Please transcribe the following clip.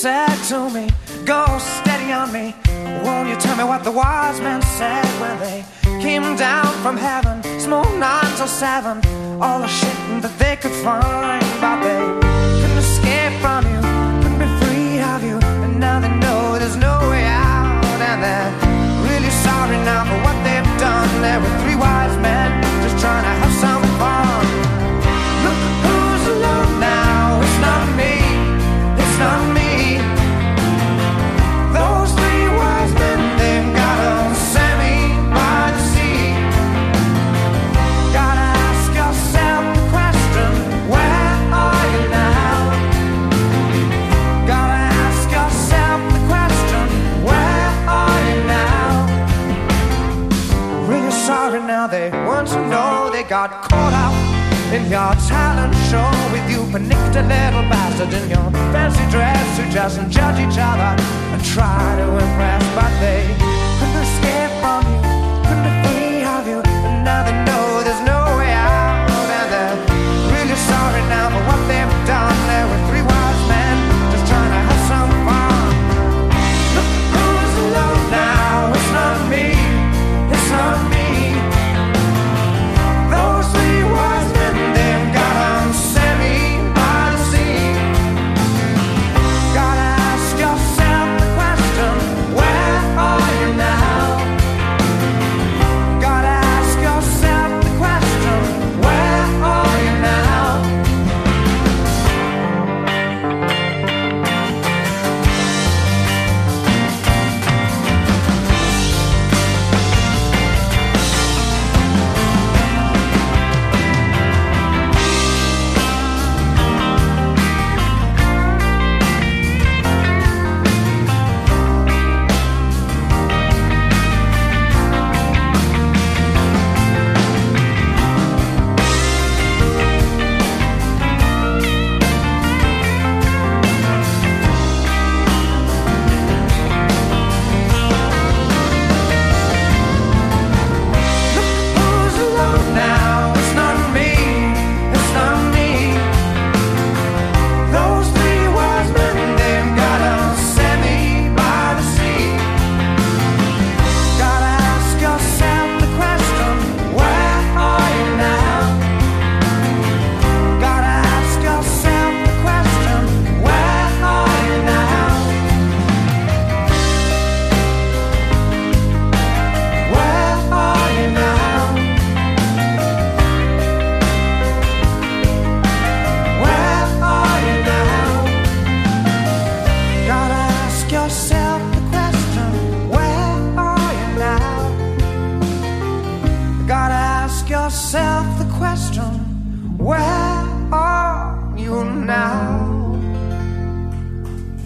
said to me, go steady on me. Won't you tell me what the wise men said when they came down from heaven? Small 9 till 7, all the shit that they could find. But they couldn't escape from you, couldn't be free of you. And now they know there's no way out. And they're really sorry now for what they've done. There were 3 wise men just trying to have some fun. Look who's alone now, it's not me, it's not me. Those 3 wise men, they've got a semi by the sea. Gotta ask yourself the question, where are you now? Gotta ask yourself the question, where are you now? Really sorry now, they want to know they got caught out in your talent show with you panicked a little bastard in your fancy dress who just judge each other and try to impress, but they couldn't escape from you, couldn't be free